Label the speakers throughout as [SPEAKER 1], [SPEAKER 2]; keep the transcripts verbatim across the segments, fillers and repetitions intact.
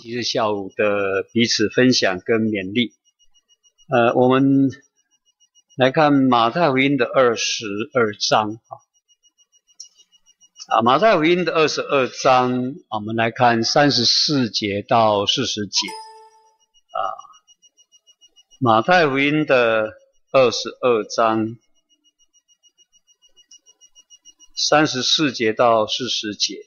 [SPEAKER 1] 即日下午的彼此分享跟勉励。呃，我们来看马太福音的二十二章啊，马太福音的二十二章，我们来看三十四节到四十节啊，马太福音的二十二章三十四节到四十节。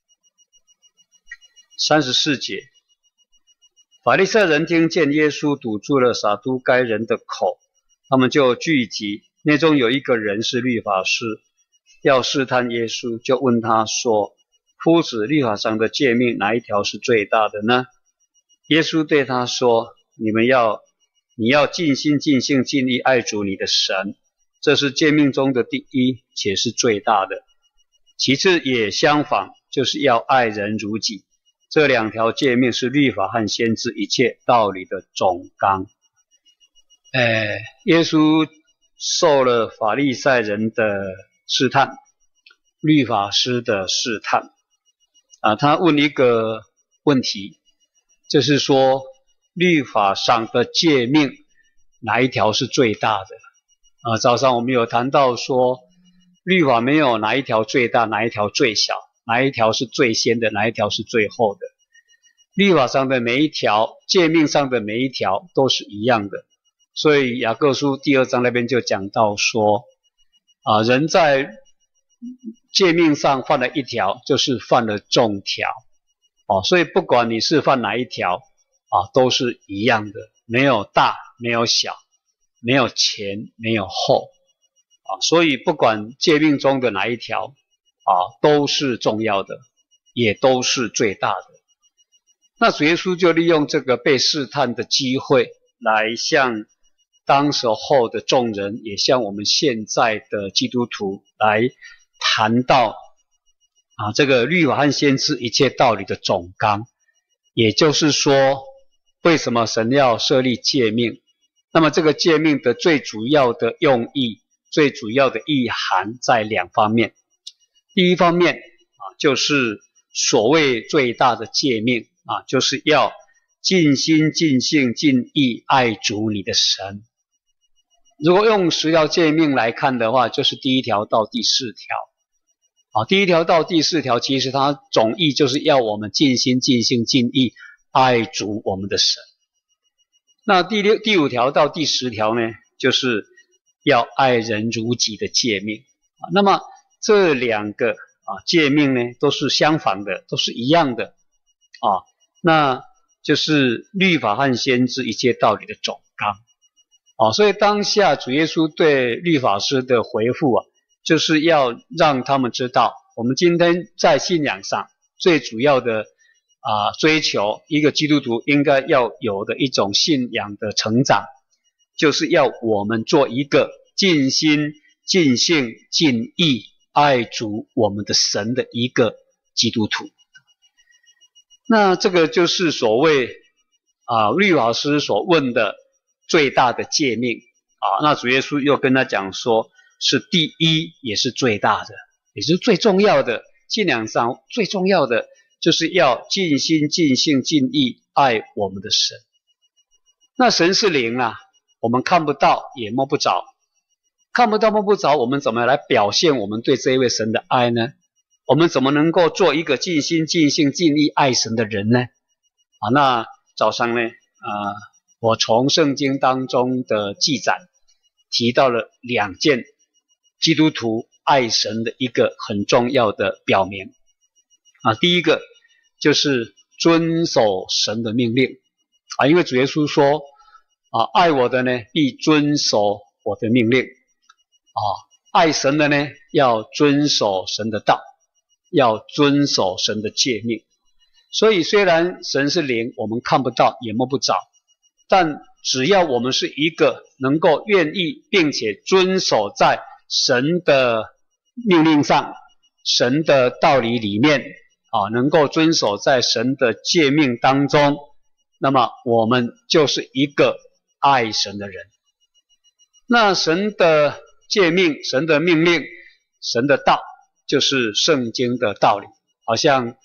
[SPEAKER 1] 三十四节，法利赛人听见耶稣堵住了撒都该人的口，他们就聚集，内中有一个人是律法师，要试探耶稣，就问他说：夫子，律法上的诫命哪一条是最大的呢？耶稣对他说：你们要你要尽心尽性尽力爱主你的神，这是诫命中的第一，且是最大的。其次也相仿，就是要爱人如己。这两条诫命是律法和先知一切道理的总纲。呃，耶稣受了法利赛人的试探，律法师的试探啊，他问一个问题，就是说律法上的诫命哪一条是最大的啊？早上我们有谈到说，律法没有哪一条最大，哪一条最小，哪一条是最先的，哪一条是最后的。律法上的每一条，诫命上的每一条都是一样的。所以雅各书第二章那边就讲到说，啊，人在诫命上犯了一条，就是犯了众条。哦，所以不管你是犯哪一条，啊，都是一样的，没有大，没有小，没有前，没有后。啊，所以不管诫命中的哪一条，啊，都是重要的，也都是最大的。那主耶稣就利用这个被试探的机会，来向当时候的众人，也向我们现在的基督徒来谈到啊，这个律法和先知一切道理的总纲。也就是说，为什么神要设立诫命？那么这个诫命的最主要的用意，最主要的意涵在两方面。第一方面啊，就是所谓最大的诫命啊，就是要尽心尽性尽意爱主你的神。如果用十条诫命来看的话，就是第一条到第四条啊，第一条到第四条其实它总意就是要我们尽心尽性尽意爱主我们的神。那第六第五条到第十条呢，就是要爱人如己的诫命啊。那么这两个啊诫命呢，都是相仿的，都是一样的啊。那就是律法和先知一切道理的总纲啊。所以当下主耶稣对律法师的回复啊，就是要让他们知道，我们今天在信仰上最主要的啊追求，一个基督徒应该要有的一种信仰的成长，就是要我们做一个尽心尽性尽意爱主我们的神的一个基督徒。那这个就是所谓啊律法师所问的最大的诫命啊。那主耶稣又跟他讲说，是第一也是最大的，也是最重要的，信仰上最重要的就是要尽心尽性尽意爱我们的神。那神是灵啊，我们看不到也摸不着，看不到摸不着，我们怎么来表现我们对这一位神的爱呢？我们怎么能够做一个尽心尽性尽力爱神的人呢？啊，那早上呢，啊，我从圣经当中的记载提到了两件基督徒爱神的一个很重要的表明啊。第一个就是遵守神的命令啊，因为主耶稣说啊，爱我的呢必遵守我的命令啊，爱神的呢要遵守神的道，要遵守神的诫命。所以虽然神是灵，我们看不到也摸不着，但只要我们是一个能够愿意并且遵守在神的命令上，神的道理里面啊，能够遵守在神的诫命当中，那么我们就是一个爱神的人。那神的诫命，神的命令，神的道，就是圣经的道理。好像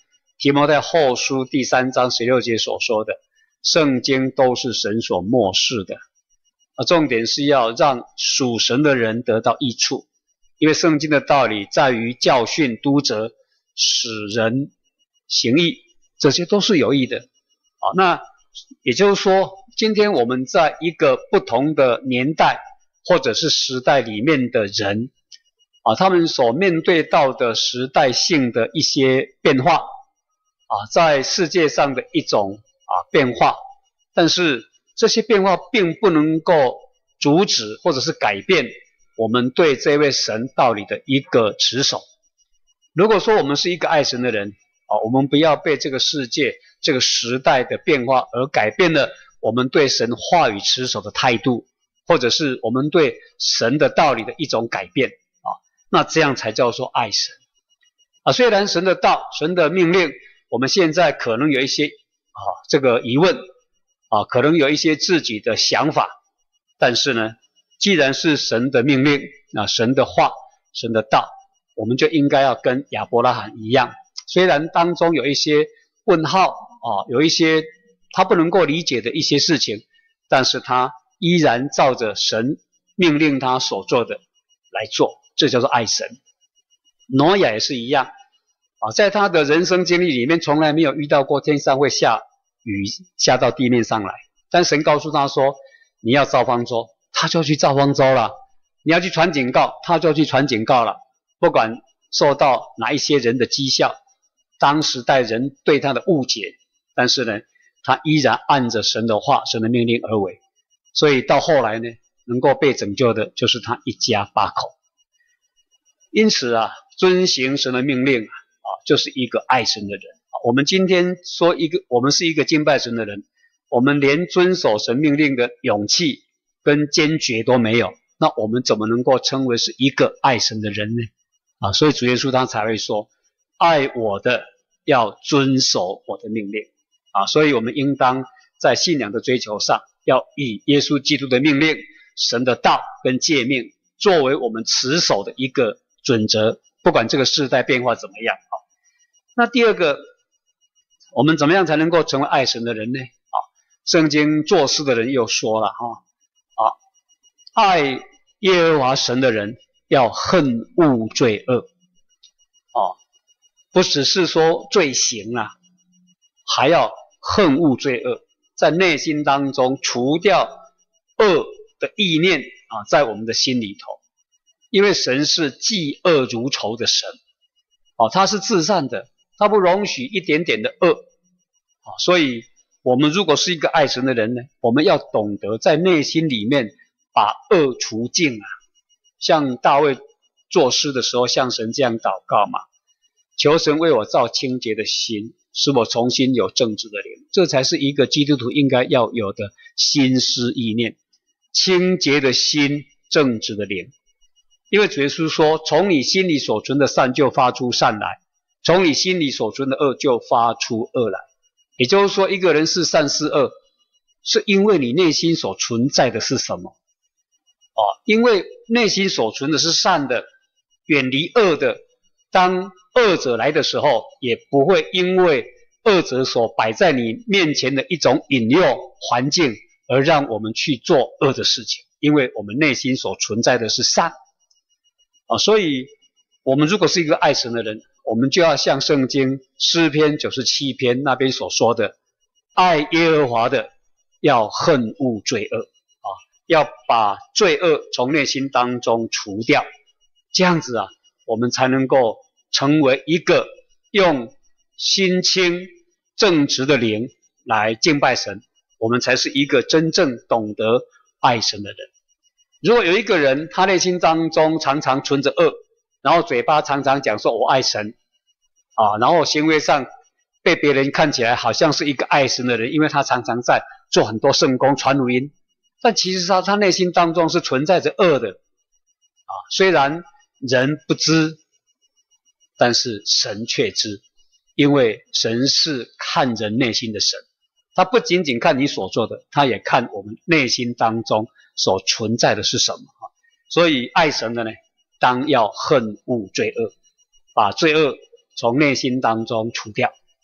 [SPEAKER 1] 提摩太后书第三章十六节所说的，圣经都是神所默示的。啊，重点是要让属神的人得到益处，因为圣经的道理在于教训、督责、使人行义，这些都是有益的。啊，那也就是说，今天我们在一个不同的年代或者是时代里面的人，啊，他们所面对到的时代性的一些变化，啊，在世界上的一种啊变化，但是这些变化并不能够阻止或者是改变我们对这位神道理的一个持守。如果说我们是一个爱神的人，啊，我们不要被这个世界、这个时代的变化而改变了我们对神话语持守的态度，或者是我们对神的道理的一种改变啊，那这样才叫做爱神啊。虽然神的道、神的命令，我们现在可能有一些啊这个疑问啊，可能有一些自己的想法，但是呢，既然是神的命令啊，神的话、神的道，我们就应该要跟亚伯拉罕一样，虽然当中有一些问号啊，有一些他不能够理解的一些事情，但是他依然照着神命令他所做的来做，这叫做爱神。挪亚也是一样啊，在他的人生经历里面，从来没有遇到过天上会下雨下到地面上来，但神告诉他说，你要造方舟，他就去造方舟了；你要去传警告，他就去传警告了。不管受到哪一些人的讥笑，当时代人对他的误解，但是呢，他依然按着神的话、神的命令而为。所以到后来呢，能够被拯救的就是他一家八口。因此啊，遵行神的命令啊，就是一个爱神的人。我们今天说一个，我们是一个敬拜神的人，我们连遵守神命令的勇气跟坚决都没有，那我们怎么能够称为是一个爱神的人呢？啊，所以主耶稣他才会说，爱我的要遵守我的命令啊，所以我们应当在信仰的追求上，要以耶稣基督的命令、神的道跟诫命作为我们持守的一个准则，不管这个世代变化怎么样。啊，那第二个，我们怎么样才能够成为爱神的人呢？啊，圣经作诗的人又说了哈，啊，爱耶和华神的人要恨恶罪恶，哦，不只是说罪行啊，还要恨恶罪恶，在内心当中除掉恶的意念啊，在我们的心里头，因为神是嫉恶如仇的神，哦，他是至善的，他不容许一点点的恶，哦，所以我们如果是一个爱神的人呢，我们要懂得在内心里面把恶除尽啊。像大卫作诗的时候向神这样祷告嘛，求神为我造清洁的心，使我重新有正直的灵，这才是一个基督徒应该要有的心思意念，清洁的心，正直的灵。因为主耶稣说，从你心里所存的善就发出善来，从你心里所存的恶就发出恶来。也就是说，一个人是善是恶，是因为你内心所存在的是什么。哦，因为内心所存的是善的，远离恶的，当恶者来的时候，也不会因为恶者所摆在你面前的一种引诱环境而让我们去做恶的事情，因为我们内心所存在的是善。啊，所以我们如果是一个爱神的人，我们就要像圣经诗篇九十七篇那边所说的，爱耶和华的要恨恶罪恶，啊，要把罪恶从内心当中除掉，这样子啊，我们才能够成为一个用心清正直的灵来敬拜神，我们才是一个真正懂得爱神的人。如果有一个人他内心当中常常存着恶，然后嘴巴常常讲说我爱神啊，然后行为上被别人看起来好像是一个爱神的人，因为他常常在做很多圣工传福音，但其实他他内心当中是存在着恶的啊。虽然人不知，但是神却知，因为神是看人内心的神，他不仅仅看你所做的，他也看我们内心当中所存在的是什么。所以爱神的呢，当要恨恶罪恶，把罪恶从内心当中除掉，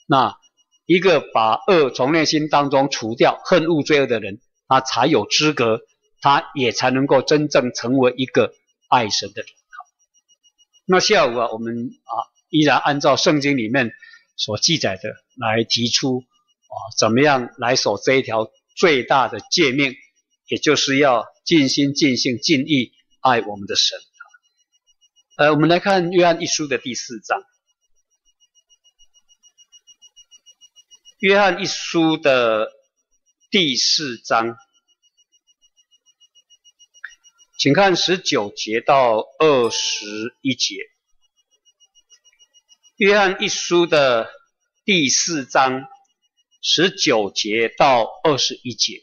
[SPEAKER 1] 那一个把恶从内心当中除掉，恨恶罪恶的人，他才有资格，他也才能够真正成为一个爱神的人。那下午啊，我们啊依然按照圣经里面所记载的来提出啊，怎么样来守这一条最大的诫命，也就是要尽心尽性尽意爱我们的神。呃，我们来看约翰一书的第四章。约翰一书的第四章，请看十九节到二十一节。约翰一书的第四章，十九节到二十一节。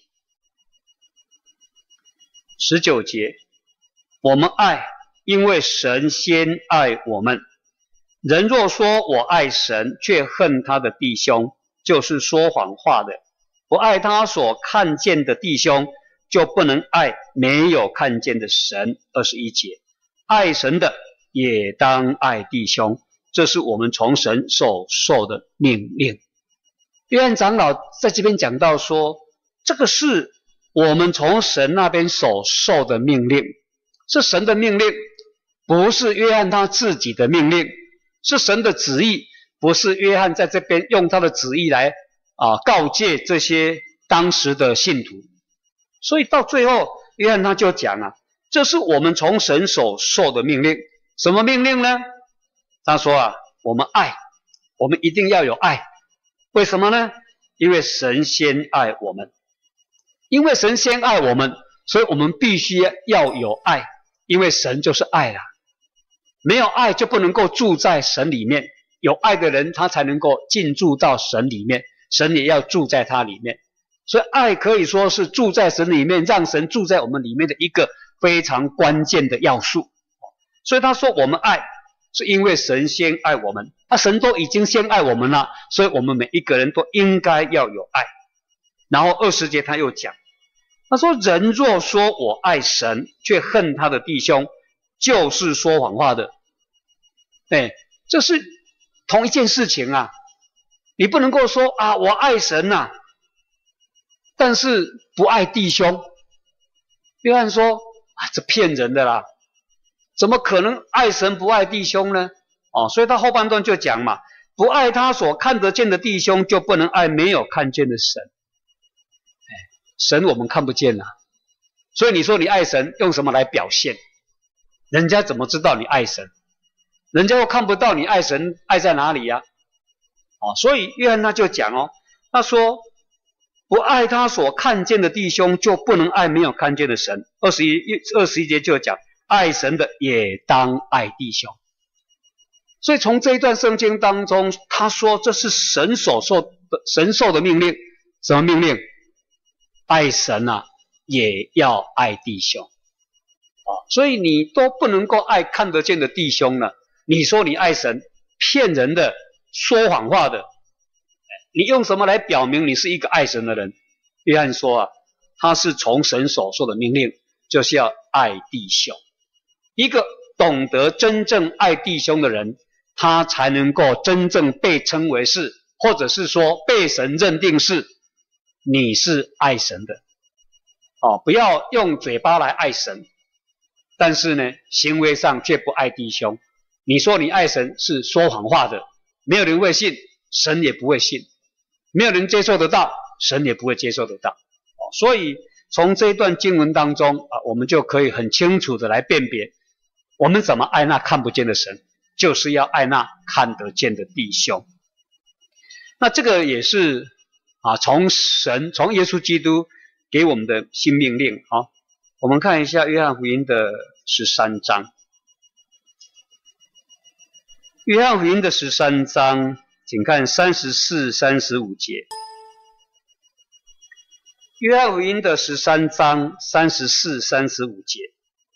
[SPEAKER 1] 十九节，我们爱，因为神先爱我们。人若说我爱神，却恨他的弟兄，就是说谎话的。不爱他所看见的弟兄，就不能爱没有看见的神。二十一节，爱神的也当爱弟兄，这是我们从神所受的命令。约翰长老在这边讲到说，这个是我们从神那边所受的命令，是神的命令，不是约翰他自己的命令，是神的旨意，不是约翰在这边用他的旨意来啊告诫这些当时的信徒。所以到最后，约翰他就讲啊，这是我们从神所受的命令。什么命令呢？他说啊，我们爱，我们一定要有爱。为什么呢？因为神先爱我们，因为神先爱我们，所以我们必须要有爱，因为神就是爱啦。没有爱就不能够住在神里面，有爱的人他才能够进驻到神里面，神也要住在他里面。所以爱可以说是住在神里面，让神住在我们里面的一个非常关键的要素。所以他说我们爱，是因为神先爱我们，那神都已经先爱我们了，所以我们每一个人都应该要有爱。然后二十节他又讲，他说人若说我爱神，却恨他的弟兄，就是说谎话的。对，这是同一件事情啊。你不能够说啊我爱神啊，但是不爱弟兄。约翰说啊，这骗人的啦，怎么可能爱神不爱弟兄呢？哦，所以他后半段就讲嘛，不爱他所看得见的弟兄，就不能爱没有看见的神。神我们看不见啊，所以你说你爱神，用什么来表现？人家怎么知道你爱神？人家又看不到你爱神，爱在哪里呀？哦，所以约翰他就讲哦，他说不爱他所看见的弟兄，就不能爱没有看见的神。二十一二十一节就讲，爱神的也当爱弟兄。所以从这一段圣经当中，他说这是神所受的神受的命令。什么命令？爱神啊，也要爱弟兄。哦，所以你都不能够爱看得见的弟兄了，你说你爱神，骗人的，说谎话的，你用什么来表明你是一个爱神的人？约翰说啊，他是从神所受的命令，就是要爱弟兄。一个懂得真正爱弟兄的人，他才能够真正被称为是，或者是说被神认定是你是爱神的。哦，不要用嘴巴来爱神，但是呢，行为上却不爱弟兄。你说你爱神是说谎话的，没有人会信，神也不会信，没有人接受得到，神也不会接受得到。哦，所以从这一段经文当中啊，我们就可以很清楚的来辨别，我们怎么爱那看不见的神，就是要爱那看得见的弟兄。那这个也是啊，从神从耶稣基督给我们的新命令啊。我们看一下约翰福音的十三章。约翰福音的十三章，请看三十四、三十五节。约翰福音的十三章三十四、三十五节。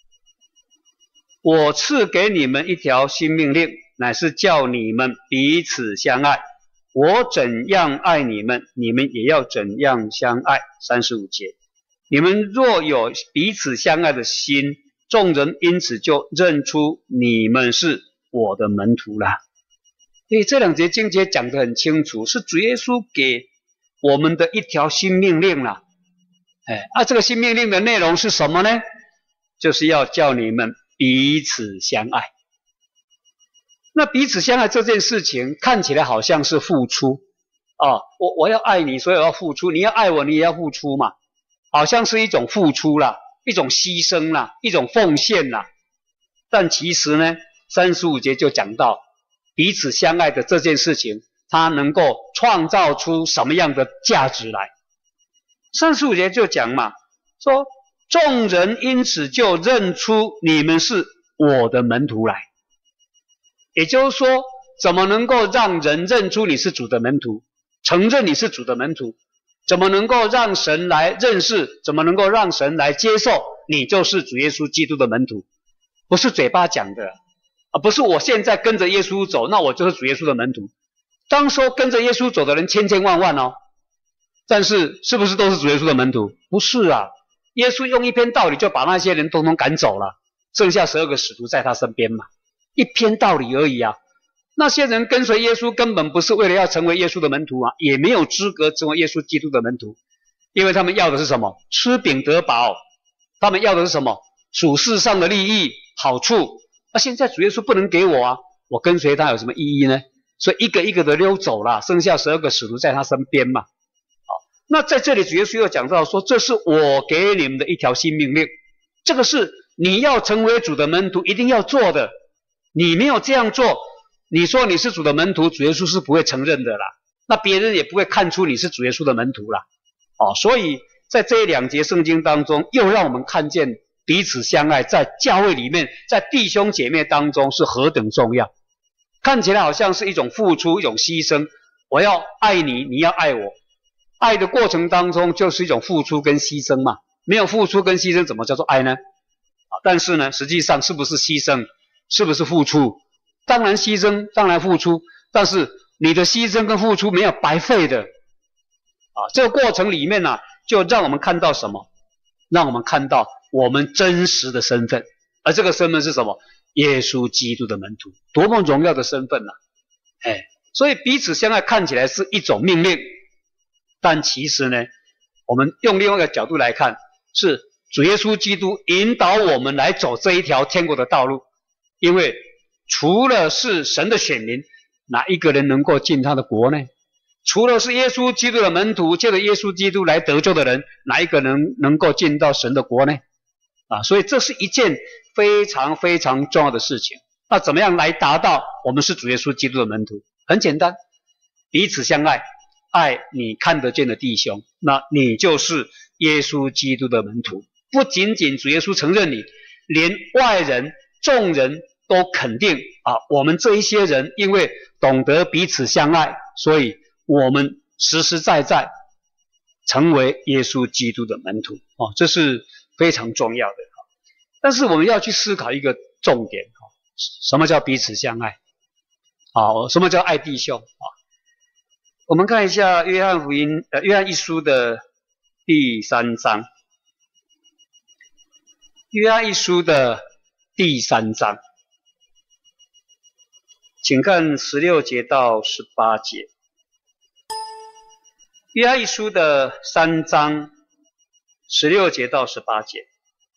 [SPEAKER 1] 我赐给你们一条新命令，乃是叫你们彼此相爱。我怎样爱你们，你们也要怎样相爱。三十五节。你们若有彼此相爱的心，众人因此就认出你们是我的门徒了。 所以这两节经节讲得很清楚，是主耶稣给我们的一条新命令啦。哎，啊，这个新命令的内容是什么呢？就是要叫你们彼此相爱。那彼此相爱这件事情看起来好像是付出啊，我我要爱你，所以我要付出，你要爱我，你也要付出嘛，好像是一种付出啦，一种牺牲啦，一种奉献啦。但其实呢，三十五节就讲到彼此相爱的这件事情，它能够创造出什么样的价值来。三十五节就讲嘛，说众人因此就认出你们是我的门徒来。也就是说，怎么能够让人认出你是主的门徒，承认你是主的门徒？怎么能够让神来认识？怎么能够让神来接受你就是主耶稣基督的门徒？不是嘴巴讲的啊，不是我现在跟着耶稣走，那我就是主耶稣的门徒。当说跟着耶稣走的人千千万万哦，但是是不是都是主耶稣的门徒？不是啊，耶稣用一篇道理就把那些人统统赶走了，剩下十二个使徒在他身边嘛，一篇道理而已啊。那些人跟随耶稣根本不是为了要成为耶稣的门徒啊，也没有资格成为耶稣基督的门徒，因为他们要的是什么？吃饼得饱。他们要的是什么？属世上的利益好处。那现在主耶稣不能给我啊，我跟随他有什么意义呢？所以一个一个的溜走了，剩下十二个使徒在他身边嘛。好，那在这里主耶稣又讲到说，这是我给你们的一条新命令，这个是你要成为主的门徒一定要做的。你没有这样做，你说你是主的门徒，主耶稣是不会承认的啦，那别人也不会看出你是主耶稣的门徒啦。哦，所以在这两节圣经当中，又让我们看见彼此相爱在教会里面，在弟兄姐妹当中是何等重要。看起来好像是一种付出，一种牺牲，我要爱你，你要爱我。爱的过程当中就是一种付出跟牺牲嘛，没有付出跟牺牲怎么叫做爱呢？啊，但是呢，实际上是不是牺牲，是不是付出？当然牺牲，当然付出，但是你的牺牲跟付出没有白费的。啊，这个过程里面呢、啊，就让我们看到什么？让我们看到我们真实的身份，而这个身份是什么？耶稣基督的门徒，多么荣耀的身份啊！哎，所以彼此相爱看起来是一种命令，但其实呢，我们用另外一个角度来看，是主耶稣基督引导我们来走这一条天国的道路。因为除了是神的选民，哪一个人能够进他的国呢？除了是耶稣基督的门徒，借着耶稣基督来得救的人，哪一个人能够进到神的国呢？啊，所以这是一件非常非常重要的事情。那怎么样来达到我们是主耶稣基督的门徒？很简单，彼此相爱，爱你看得见的弟兄，那你就是耶稣基督的门徒。不仅仅主耶稣承认你，连外人、众人都肯定啊，我们这一些人因为懂得彼此相爱，所以我们实实在在成为耶稣基督的门徒哦，这是非常重要的。但是我们要去思考一个重点，什么叫彼此相爱？啊，什么叫爱弟兄？啊，我们看一下约翰福音，呃，约翰一书的第三章，约翰一书的第三章，请看十六节到十八节。约翰一书的三章十六节到十八节。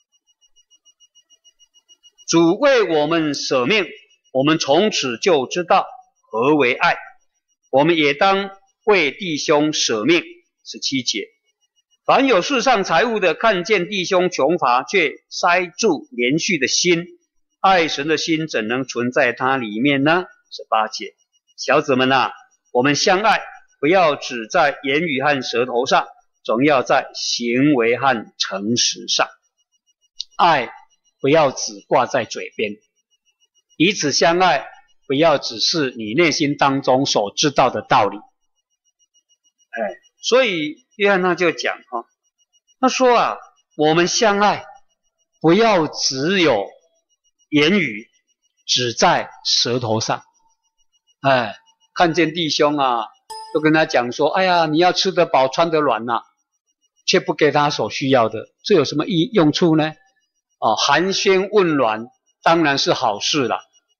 [SPEAKER 1] 主为我们舍命，我们从此就知道何为爱。我们也当为弟兄舍命。十七节。凡有世上财物的，看见弟兄穷乏，却塞住连续的心，爱神的心怎能存在他里面呢？十八节。小子们啊，我们相爱，不要只在言语和舌头上，总要在行为和诚实上。爱不要只挂在嘴边，彼此相爱，不要只是你内心当中所知道的道理。哎，所以约翰他就讲哈，他说啊，我们相爱，不要只有言语，只在舌头上。哎，看见弟兄啊，都跟他讲说，哎呀，你要吃得饱，穿得暖呐、啊，却不给他所需要的，这有什么意用处呢？哦，寒暄问暖当然是好事啦，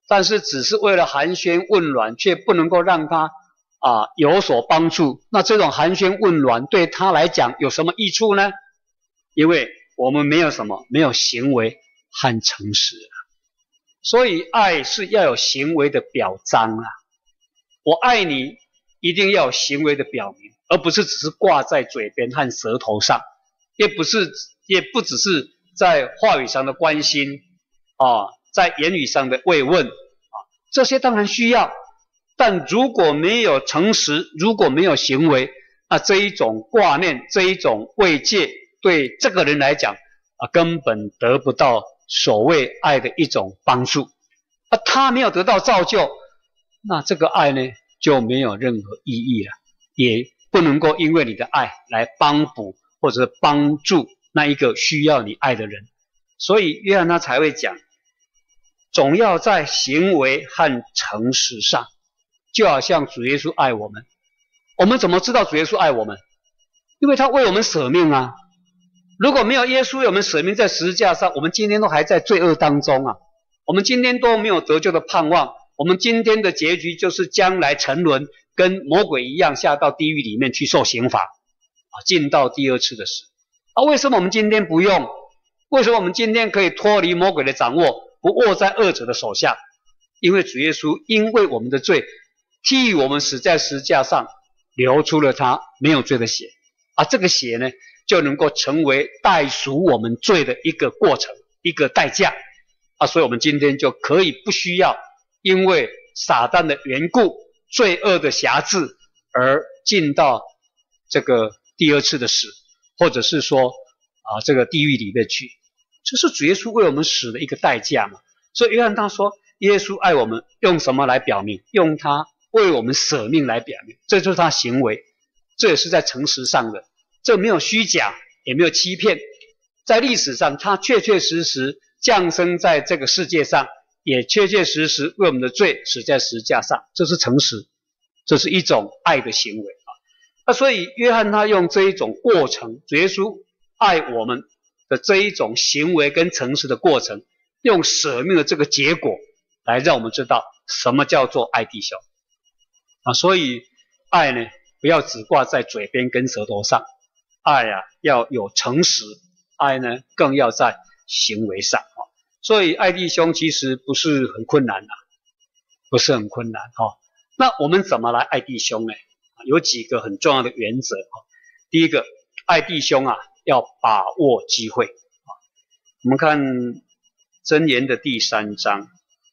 [SPEAKER 1] 但是只是为了寒暄问暖，却不能够让他啊有所帮助。那这种寒暄问暖对他来讲有什么益处呢？因为我们没有什么，没有行为和诚实啊。所以爱是要有行为的表彰啊。我爱你，一定要有行为的表明，而不是只是挂在嘴边和舌头上，也不是，也不只是在话语上的关心啊，在言语上的慰问啊，这些当然需要，但如果没有诚实，如果没有行为，那这一种挂念，这一种慰藉，对这个人来讲啊，根本得不到所谓爱的一种帮助。啊，他没有得到造就，那这个爱呢就没有任何意义了，也不能够因为你的爱来帮补或者是帮助那一个需要你爱的人。所以约翰他才会讲，总要在行为和诚实上，就好像主耶稣爱我们。我们怎么知道主耶稣爱我们？因为他为我们舍命啊。如果没有耶稣为我们舍命在十字架上，我们今天都还在罪恶当中啊，我们今天都没有得救的盼望，我们今天的结局就是将来沉沦，跟魔鬼一样下到地狱里面去受刑罚啊，进到第二次的死啊。为什么我们今天不用？为什么我们今天可以脱离魔鬼的掌握，不握在恶者的手下？因为主耶稣因为我们的罪，替我们死在十字架上，流出了他没有罪的血啊。这个血呢，就能够成为代赎我们罪的一个过程，一个代价啊。所以我们今天就可以不需要因为撒旦的缘故，罪恶的辖制而进到这个第二次的死，或者是说啊这个地狱里面去。这是主耶稣为我们死的一个代价嘛。所以约翰他说，耶稣爱我们，用什么来表明？用他为我们舍命来表明，这就是他行为，这也是在诚实上的，这没有虚假，也没有欺骗。在历史上，他确确实实降生在这个世界上，也确确实实为我们的罪死在十字架上，这是诚实，这是一种爱的行为啊。那所以约翰他用这一种过程，主耶稣爱我们的这一种行为跟诚实的过程，用舍命的这个结果来让我们知道什么叫做爱弟兄啊。所以爱呢，不要只挂在嘴边跟舌头上，爱啊要有诚实，爱呢更要在行为上啊。所以爱弟兄其实不是很困难啊，不是很困难哈。那我们怎么来爱弟兄呢？有几个很重要的原则啊。第一个，爱弟兄啊要把握机会啊。我们看箴言的第三章，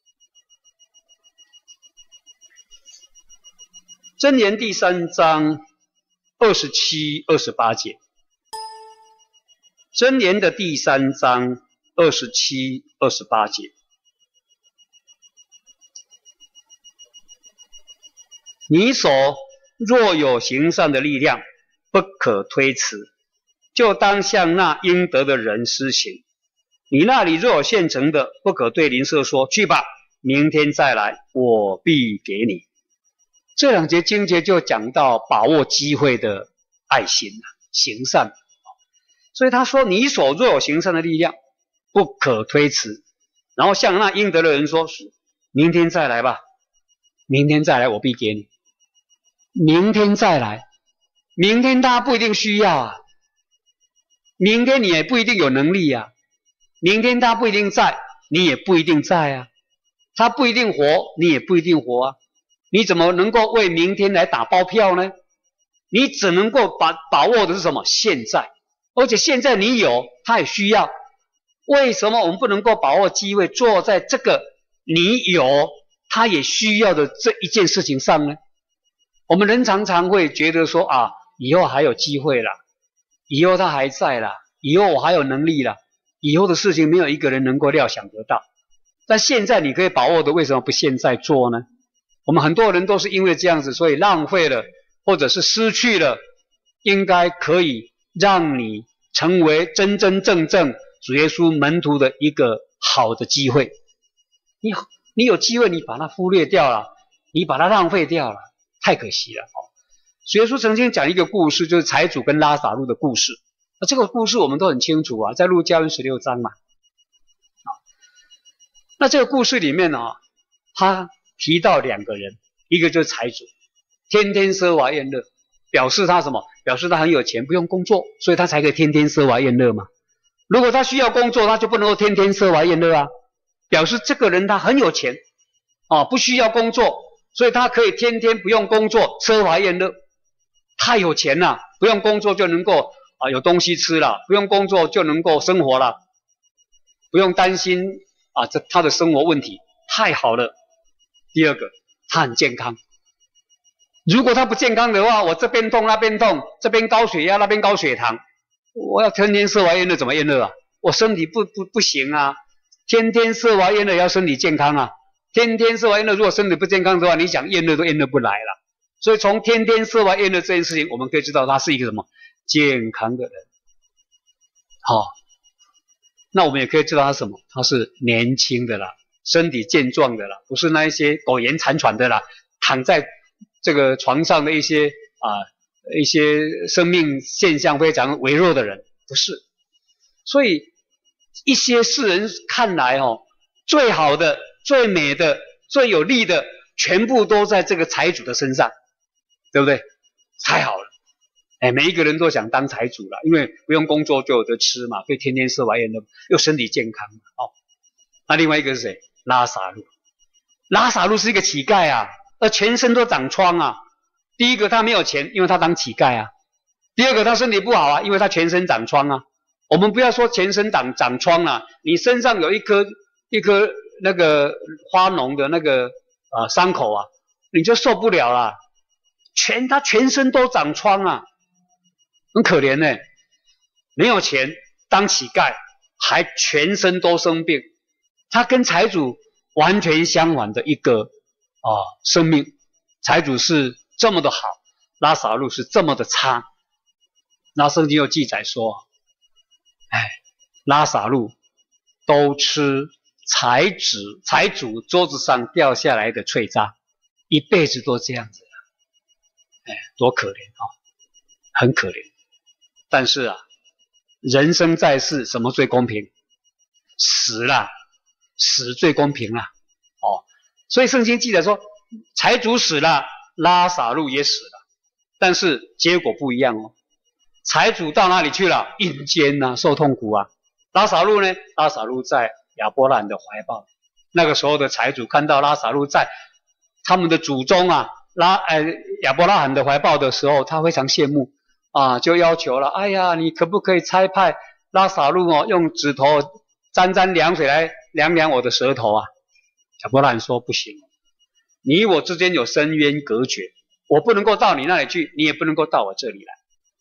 [SPEAKER 1] 箴言第三章二十七、二十八节，箴言的第三章二十七、二十八节。你手若有行善的力量，不可推辞，就当向那应得的人施行。你那里若有现成的，不可对邻舍说，去吧，明天再来，我必给你。这两节经节就讲到把握机会的爱心啊，行善。所以他说，你手若有行善的力量，不可推辞，然后向那应得的人说，明天再来吧，明天再来，我必给你。明天再来，明天大家不一定需要啊，明天你也不一定有能力啊，明天他不一定在，你也不一定在啊，他不一定活，你也不一定活啊。你怎么能够为明天来打包票呢？你只能够把把握的是什么？现在，而且现在你有，他也需要。为什么我们不能够把握机会，做在这个你有，他也需要的这一件事情上呢？我们人常常会觉得说啊，以后还有机会啦，以后他还在啦，以后我还有能力啦，以后的事情没有一个人能够料想得到。但现在你可以把握的，为什么不现在做呢？我们很多人都是因为这样子，所以浪费了，或者是失去了应该可以让你成为真真正正主耶稣门徒的一个好的机会。你你有机会，你把它忽略掉了，你把它浪费掉了，太可惜了。主耶稣曾经讲一个故事，就是财主跟拉撒路的故事。那这个故事我们都很清楚啊，在路加福音十六章嘛。那这个故事里面啊， 他提到两个人，一个就是财主，天天奢华宴乐，表示他什么？表示他很有钱，不用工作，所以他才可以天天奢华宴乐嘛。如果他需要工作，他就不能够天天奢华宴乐啊，表示这个人他很有钱啊，不需要工作，所以他可以天天不用工作奢华宴乐，太有钱了，不用工作就能够啊有东西吃了，不用工作就能够生活了，不用担心啊这他的生活问题，太好了。第二个，他很健康。如果他不健康的话，我这边痛那边痛，这边高血压那边高血糖，我要天天奢华宴乐怎么宴乐啊？我身体不不不行啊！天天奢华宴乐要身体健康啊！天天奢华宴乐，如果身体不健康的话，你想宴乐都宴乐不来了。所以从天天奢华宴乐这件事情，我们可以知道他是一个什么健康的人。好、哦，那我们也可以知道他什么？他是年轻的啦，身体健壮的啦，不是那一些苟延残喘的啦，躺在这个床上的一些啊一些生命现象非常微弱的人，不是。所以一些世人看来哦，最好的、最美的、最有利的，全部都在这个财主的身上，对不对？太好了，哎，每一个人都想当财主了，因为不用工作就有得吃嘛，可以天天奢华宴乐，又身体健康嘛，哦。那另外一个是谁？拉撒路。拉撒路是一个乞丐啊，而全身都长疮啊。第一个他没有钱，因为他当乞丐啊。第二个他身体不好啊，因为他全身长疮啊。我们不要说全身长长疮了、啊，你身上有一颗一颗那个花脓的那个啊、呃、伤口啊，你就受不了了。全他全身都长疮啊，很可怜呢、欸。没有钱当乞丐，还全身都生病。他跟财主完全相反的一个啊、呃、生命。财主是这么的好，拉撒路是这么的差。那圣经有记载说，哎，拉撒路都吃财主财主桌子上掉下来的脆渣，一辈子都这样子。哎，多可怜啊、哦，很可怜。但是啊，人生在世，什么最公平？死啦，死最公平啦。哦，所以圣经记载说，财主死了，拉撒路也死了，但是结果不一样哦。财主到哪里去了？阴间啊，受痛苦啊。拉撒路呢？拉撒路在亚伯兰的怀抱。那个时候的财主看到拉撒路在他们的祖宗啊拉呃亚伯拉罕的怀抱的时候，他非常羡慕啊，就要求了，哎呀，你可不可以差派拉撒路哦，用指头沾沾凉水来凉凉我的舌头啊？亚伯拉罕说不行，你我之间有深渊隔绝，我不能够到你那里去，你也不能够到我这里来。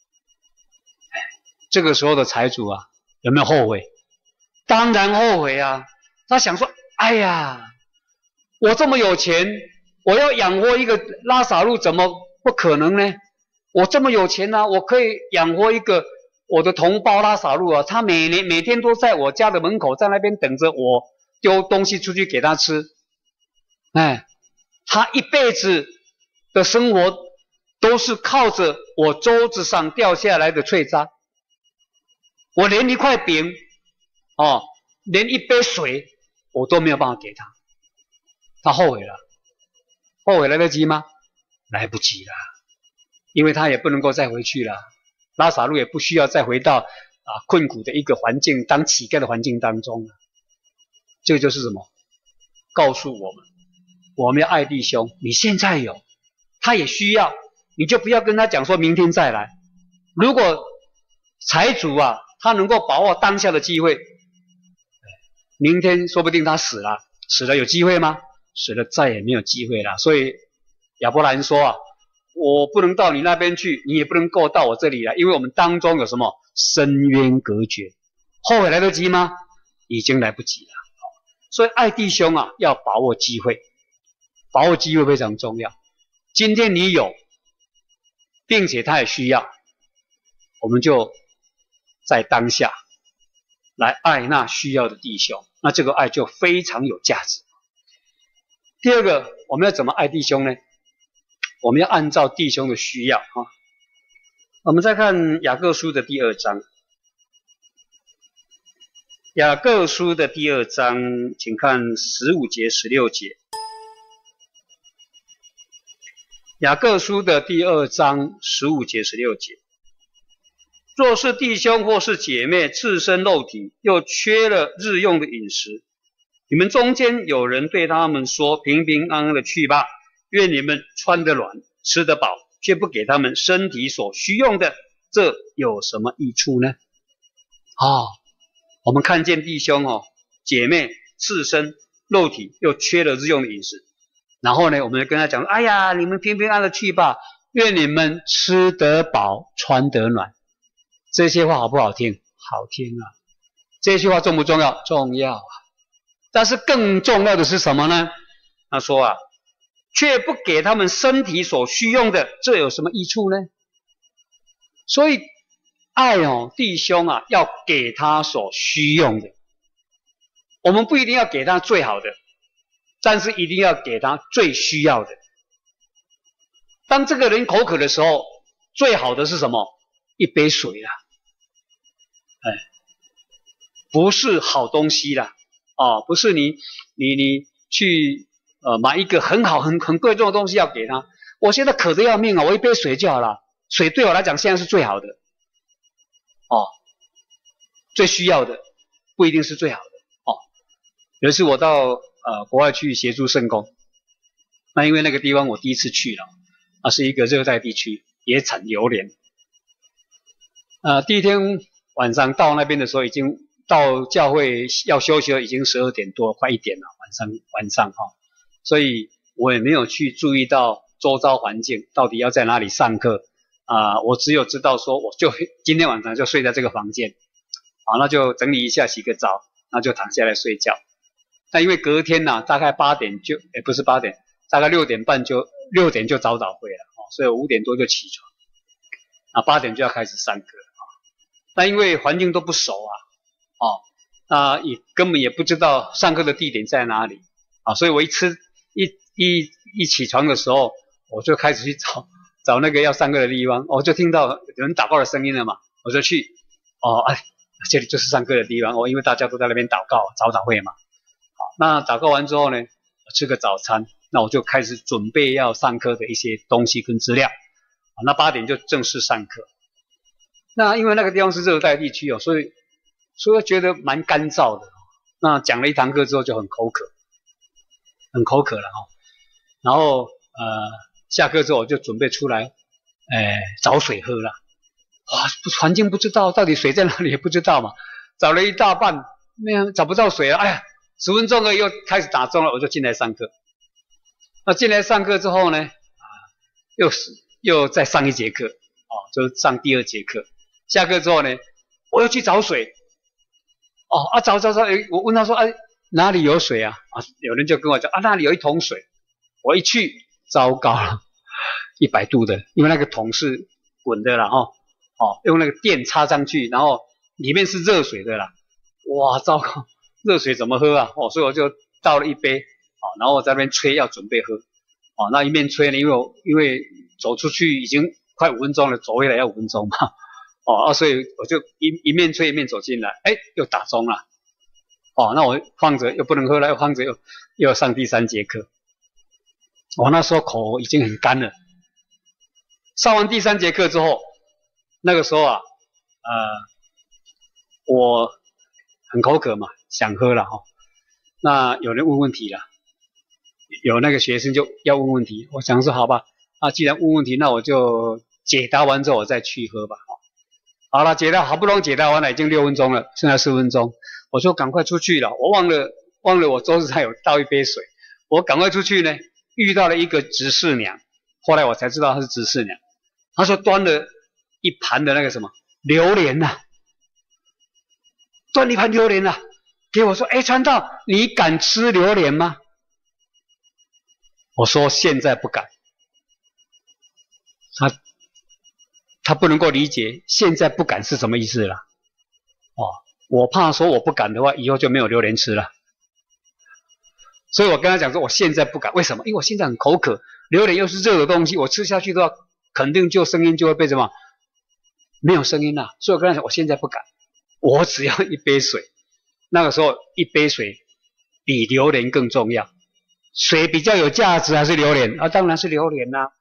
[SPEAKER 1] 这个时候的财主啊，有没有后悔？当然后悔啊！他想说，哎呀，我这么有钱，我要养活一个拉撒路，怎么不可能呢？我这么有钱啊，我可以养活一个我的同胞拉撒路啊，他每年每天都在我家的门口，在那边等着我丢东西出去给他吃。哎，他一辈子的生活都是靠着我桌子上掉下来的脆渣。我连一块饼，哦，连一杯水，我都没有办法给他。他后悔了，后悔来得及吗？来不及了，因为他也不能够再回去了。拉撒路也不需要再回到啊困苦的一个环境，当乞丐的环境当中了。这个就是什么？告诉我们，我们要爱弟兄。你现在有，他也需要，你就不要跟他讲说明天再来。如果财主啊，他能够把握当下的机会，明天说不定他死了，死了有机会吗？死了再也没有机会了。所以亚伯兰说啊，我不能到你那边去，你也不能够到我这里来，因为我们当中有什么深渊隔绝。后悔来得及吗？已经来不及了。所以爱弟兄啊，要把握机会，把握机会非常重要。今天你有，并且他也需要，我们就在当下来爱那需要的弟兄，那这个爱就非常有价值。第二个，我们要怎么爱弟兄呢？我们要按照弟兄的需要啊。我们再看雅各书的第二章，雅各书的第二章，请看十五节、十六节。 雅各书的第二章十五节、十六节。若是弟兄或是姐妹赤身肉体，又缺了日用的饮食，你们中间有人对他们说：平平安安的去吧，愿你们穿得暖，吃得饱，却不给他们身体所需用的，这有什么益处呢？哦，我们看见弟兄哦、姐妹赤身肉体，又缺了日用的饮食，然后呢，我们就跟他讲：哎呀，你们平平安安的去吧，愿你们吃得饱，穿得暖。这些话好不好听？好听啊。这句话重不重要？重要啊。但是更重要的是什么呢？他说啊，却不给他们身体所需用的，这有什么益处呢？所以爱哦，弟兄啊，要给他所需用的。我们不一定要给他最好的，但是一定要给他最需要的。当这个人口渴的时候，最好的是什么？一杯水啦，哎，不是好东西啦，哦，不是你你你去呃买一个很好很很贵重的东西要给他。我现在渴得要命啊，我一杯水就好了。水对我来讲现在是最好的，哦，最需要的不一定是最好的哦。有一次我到呃国外去协助圣工，那因为那个地方我第一次去了，那是一个热带地区，也产榴莲。呃，第一天晚上到那边的时候，已经到教会要休息了，已经十二点多，快一点了，晚上晚上哈、哦，所以我也没有去注意到周遭环境到底要在哪里上课啊、呃，我只有知道说，我就今天晚上就睡在这个房间，好，那就整理一下，洗个澡，那就躺下来睡觉。那因为隔天呐、啊，大概八点就，也不是八点，大概六点半就六点就早早会了哦，所以我五点多就起床，啊，八点就要开始上课。那因为环境都不熟啊，哦，那也根本也不知道上课的地点在哪里啊，所以我一吃一一一起床的时候，我就开始去找找那个要上课的地方，我就听到有人祷告的声音了嘛，我就去，哦，哎，这里就是上课的地方，哦，因为大家都在那边祷告早早会嘛，好，那祷告完之后呢，吃个早餐，那我就开始准备要上课的一些东西跟资料，啊，那八点就正式上课。那因为那个地方是热带地区哦，所以所以觉得蛮干燥的。那讲了一堂课之后就很口渴，很口渴了哦。然后呃下课之后我就准备出来，哎找水喝了。哇，环境不知道到底水在哪里也不知道嘛，找了一大半，没有找不到水了。哎呀，十分钟了又开始打钟了，我就进来上课。那进来上课之后呢，啊又是又再上一节课哦，就上第二节课。下课之后呢，我又去找水，哦啊找找找，我问他说，哎哪里有水啊？啊有人就跟我讲啊那里有一桶水，我一去，糟糕了，一百度的，因为那个桶是滚的啦哦，哦用那个电插上去，然后里面是热水的啦，哇糟糕，热水怎么喝啊？哦所以我就倒了一杯，哦然后我在那边吹要准备喝，哦那一面吹呢，因为我因为走出去已经快五分钟了，走回来要五分钟嘛。哦啊，所以我就一一面吹一面走进来，哎，又打钟了，哦，那我放着又不能喝了，又放着又又要上第三节课，我那时候口已经很干了。上完第三节课之后，那个时候啊，呃，我很口渴嘛，想喝了哈、哦。那有人问问题了，有那个学生就要问问题，我想说好吧，那既然问问题，那我就解答完之后我再去喝吧。好了，解答好不容易解答完了，已经六分钟了，剩下四分钟，我就赶快出去了。我忘了忘了我桌子上有倒一杯水，我赶快出去呢，遇到了一个执事娘，后来我才知道她是执事娘。她说端了一盘的那个什么榴莲呐、啊，端了一盘榴莲呐、啊，给我说，哎，传道，你敢吃榴莲吗？我说现在不敢。他。他不能够理解现在不敢是什么意思了，哦，我怕说我不敢的话，以后就没有榴莲吃了。所以我跟他讲说，我现在不敢，为什么？因为我现在很口渴，榴莲又是热的东西，我吃下去的话，肯定就声音就会被什么没有声音了。所以我跟他讲，我现在不敢，我只要一杯水。那个时候一杯水比榴莲更重要，水比较有价值还是榴莲？啊，当然是榴莲啦、啊。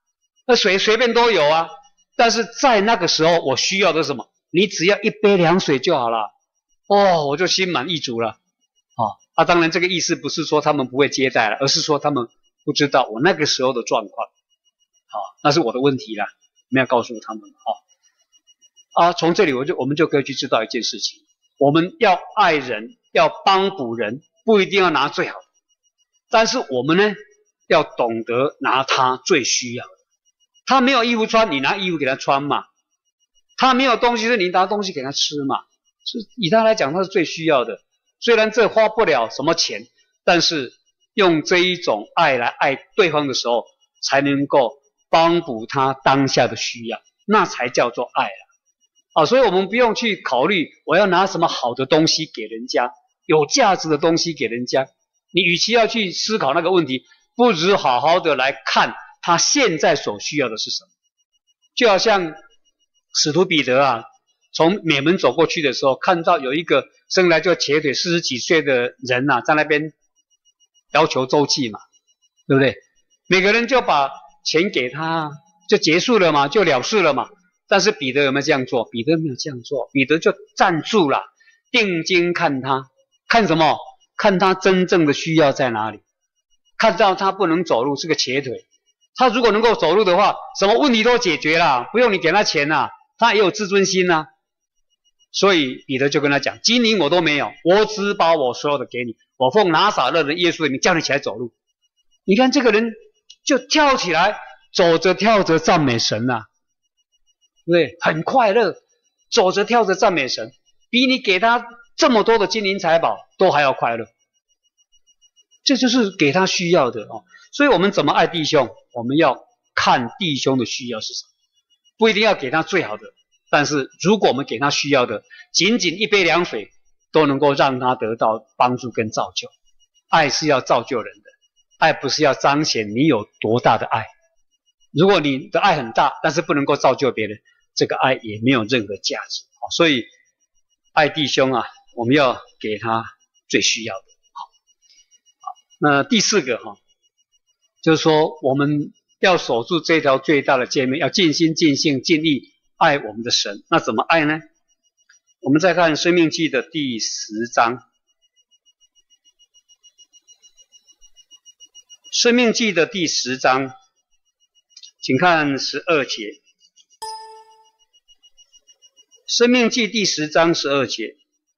[SPEAKER 1] 那水随便都有啊。但是在那个时候，我需要的是什么？你只要一杯凉水就好了，哦，我就心满意足了。哦，啊，当然这个意思不是说他们不会接待了，而是说他们不知道我那个时候的状况。好、哦，那是我的问题啦，没有告诉他们。哦，啊，从这里我就我们就可以去知道一件事情：我们要爱人，要帮补人，不一定要拿最好的，但是我们呢，要懂得拿他最需要的。他没有衣服穿，你拿衣服给他穿嘛；他没有东西吃，你拿东西给他吃嘛。是以他来讲，他是最需要的。虽然这花不了什么钱，但是用这一种爱来爱对方的时候，才能够帮补他当下的需要，那才叫做爱了。啊，所以我们不用去考虑我要拿什么好的东西给人家，有价值的东西给人家。你与其要去思考那个问题，不如好好的来看他现在所需要的是什么。就好像使徒彼得啊，从美门走过去的时候，看到有一个生来就瘸腿四十几岁的人啊，在那边要求周济嘛，对不对？每个人就把钱给他，就结束了嘛，就了事了嘛。但是彼得有没有这样做？彼得没有这样做，彼得就站住了，定睛看他，看什么？看他真正的需要在哪里。看到他不能走路，是个瘸腿，他如果能够走路的话，什么问题都解决了，不用你给他钱啊，他也有自尊心啊。所以彼得就跟他讲：金银我都没有，我只把我所有的给你，我奉拿撒勒人耶稣的名叫你起来走路。你看这个人就跳起来，走着跳着赞美神啊，对不对？很快乐，走着跳着赞美神，比你给他这么多的金银财宝都还要快乐。这就是给他需要的哦。所以我们怎么爱弟兄，我们要看弟兄的需要是什么，不一定要给他最好的，但是如果我们给他需要的，仅仅一杯凉水都能够让他得到帮助跟造就。爱是要造就人的，爱不是要彰显你有多大的爱。如果你的爱很大，但是不能够造就别人，这个爱也没有任何价值。所以爱弟兄啊，我们要给他最需要的。那第四个哈，就是说我们要守住这条最大的诫命，要尽心尽性尽力爱我们的神。那怎么爱呢？我们再看申命记的第十章，申命记的第十章，请看十二节。申命记第十章十二节。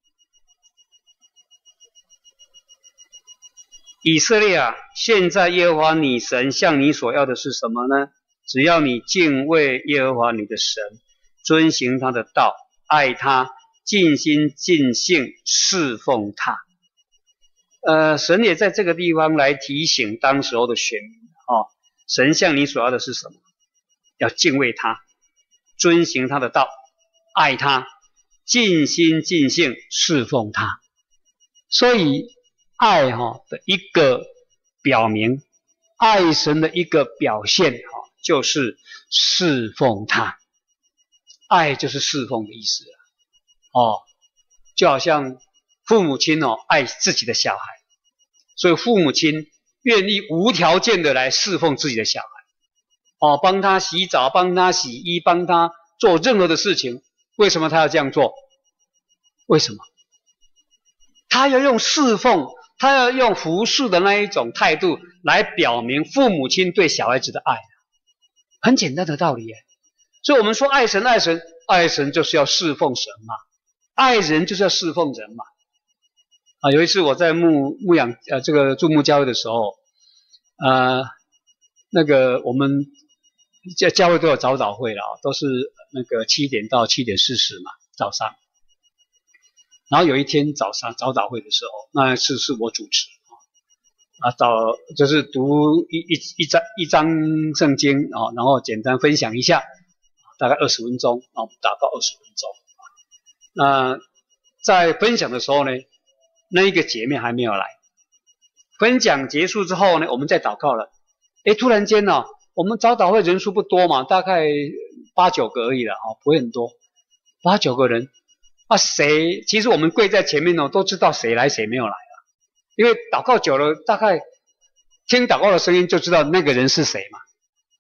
[SPEAKER 1] 以色列啊，现在耶和华你神向你所要的是什么呢？只要你敬畏耶和华你的神，遵行他的道，爱他，尽心尽性侍奉他。呃，神也在这个地方来提醒当时候的选民哦，神向你所要的是什么？要敬畏他，遵行他的道，爱他，尽心尽性侍奉他。所以爱哈的一个表明，爱神的一个表现哈，就是侍奉他。爱就是侍奉的意思哦，就好像父母亲哦爱自己的小孩，所以父母亲愿意无条件的来侍奉自己的小孩哦，帮他洗澡，帮他洗衣，帮他做任何的事情。为什么他要这样做？为什么？他要用侍奉，他要用服侍的那一种态度来表明父母亲对小孩子的爱，很简单的道理耶。所以我们说爱神爱神爱神就是要侍奉神嘛，爱人就是要侍奉人嘛。啊，有一次我在牧牧养呃这个驻牧教会的时候，呃那个我们教教会都有早早会了，都是那个七点到七点四十嘛，早上。然后有一天早上早早会的时候，那次是我主持啊，早就是读一一一章一章圣经啊，然后简单分享一下，大概二十分钟啊，达到二十分钟。那在分享的时候呢，那一个姐妹还没有来。分享结束之后呢，我们再祷告了。诶，突然间呢、哦，我们早祷会人数不多嘛，大概八九个而已了啊，不会很多，八九个人。啊，谁？其实我们跪在前面呢，都知道谁来谁没有来了，因为祷告久了，大概听祷告的声音就知道那个人是谁嘛。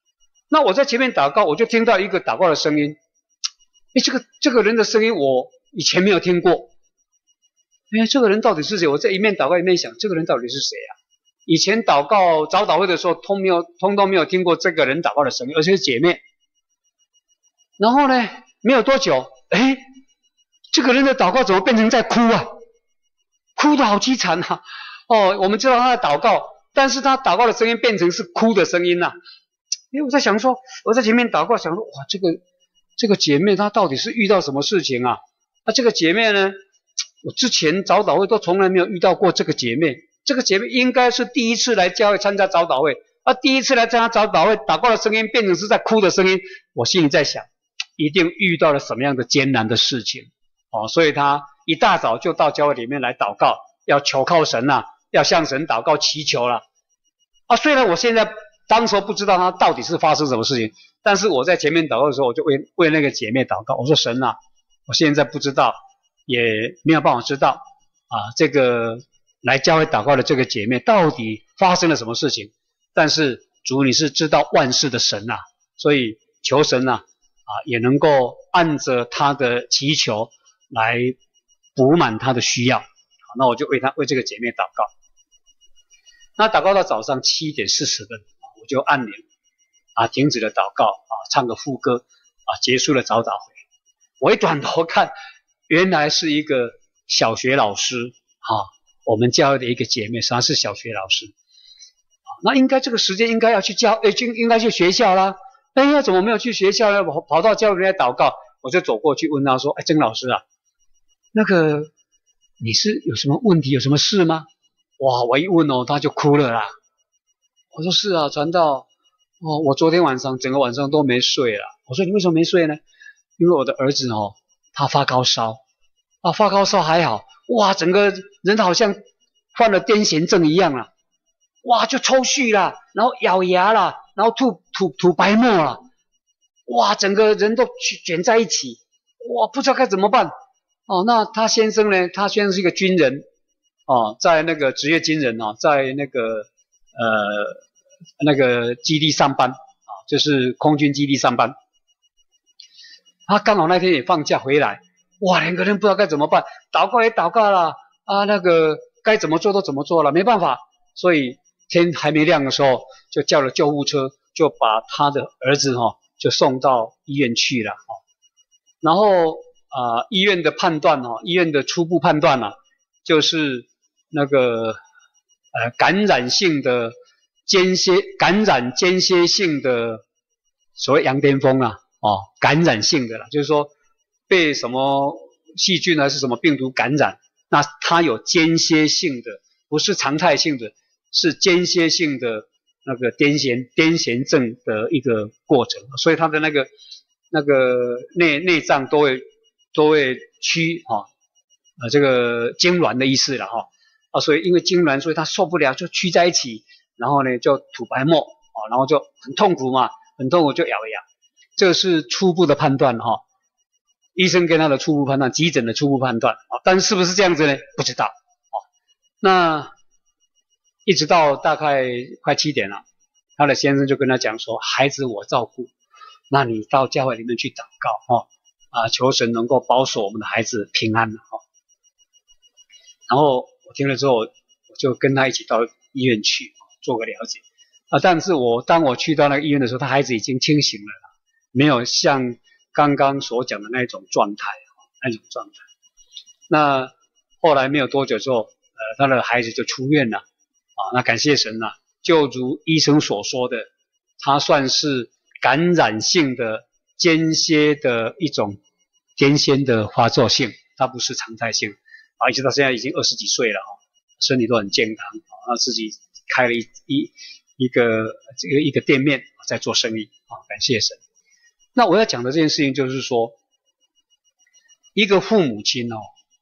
[SPEAKER 1] 那我在前面祷告，我就听到一个祷告的声音，哎，这个这个人的声音我以前没有听过，哎，这个人到底是谁？我在一面祷告一面想，这个人到底是谁啊？以前祷告早祷会的时候，通没有通都没有听过这个人祷告的声音，而且是姐妹。然后呢，没有多久，哎，这个人的祷告怎么变成在哭啊？哭得好凄惨啊！哦，我们知道他的祷告，但是他祷告的声音变成是哭的声音呐、啊。哎，我在想说，我在前面祷告，想说，哇，这个这个姐妹她到底是遇到什么事情啊？那、啊、这个姐妹呢，我之前早祷会都从来没有遇到过这个姐妹。这个姐妹应该是第一次来教会参加早祷会，啊，第一次来参加早祷会，祷告的声音变成是在哭的声音。我心里在想，一定遇到了什么样的艰难的事情哦，所以她一大早就到教会里面来祷告，要求靠神呐、啊，要向神祷告祈求了。啊，虽然我现在当时不知道她到底是发生什么事情，但是我在前面祷告的时候，我就为为那个姐妹祷告，我说神啊，我现在不知道，也没有办法知道啊，这个来教会祷告的这个姐妹到底发生了什么事情？但是主你是知道万事的神呐、啊，所以求神呐、啊，啊也能够按着她的祈求来补满她的需要。好，那我就为她为这个姐妹祷告。那祷告到早上七点四十分，我就按铃啊停止了祷告啊，唱个副歌啊，结束了早祷会。我一转头看，原来是一个小学老师啊。我们教会的一个姐妹，她是小学老师，那应该这个时间应该要去教，哎，就应该去学校啦。哎呀，怎么没有去学校呢？我跑到教会来祷告，我就走过去问她说：“哎，曾老师啊，那个你是有什么问题，有什么事吗？”哇，我一问哦，她就哭了啦。我说：“是啊，传道，哦，我昨天晚上整个晚上都没睡了。”我说：“你为什么没睡呢？”因为我的儿子哦，他发高烧啊，发高烧还好。哇，整个人好像患了癫痫症一样了，哇，就抽搐了，然后咬牙了，然后吐吐吐白沫了，哇，整个人都卷在一起，哇，不知道该怎么办。哦，那他先生呢？他先生是一个军人，哦，在那个职业军人哦，在那个呃那个基地上班啊，就是空军基地上班。他刚好那天也放假回来。哇，两个人不知道该怎么办，祷告也祷告了啊，那个该怎么做都怎么做了，没办法，所以天还没亮的时候，就叫了救护车，就把他的儿子哈、哦、就送到医院去了哈、哦。然后啊、呃，医院的判断哈、哦，医院的初步判断啊，就是那个呃感染性的间歇感染间歇性的所谓羊癫疯啊，哦，感染性的啦，就是说。被什么细菌还是什么病毒感染，那它有间歇性的，不是常态性的，是间歇性的那个癫痫癫痫症的一个过程，所以它的那个那个内内脏都会都会曲哈，呃这个痉挛的意思了哈啊，所以因为痉挛，所以它受不了就曲在一起，然后呢就吐白沫啊，然后就很痛苦嘛，很痛苦就咬一咬，这是初步的判断哈。医生跟他的初步判断，急诊的初步判断啊，但是是不是这样子呢？不知道啊。那一直到大概快七点了，他的先生就跟他讲说：“孩子我照顾，那你到教会里面去祷告哈啊，求神能够保守我们的孩子平安哈。”然后我听了之后，我就跟他一起到医院去做个了解啊。但是我当我去到那个医院的时候，他孩子已经清醒了，没有像刚刚所讲的那种状态，那种状态。那后来没有多久之后，呃，他的孩子就出院了，啊，那感谢神呐，就如医生所说的，他算是感染性的间歇的一种癫痫的发作性，它不是常态性，啊，一直到现在已经二十几岁了，哈，身体都很健康，啊，自己开了一一一个这个一个店面在做生意，啊，感谢神。那我要讲的这件事情就是说，一个父母亲哦，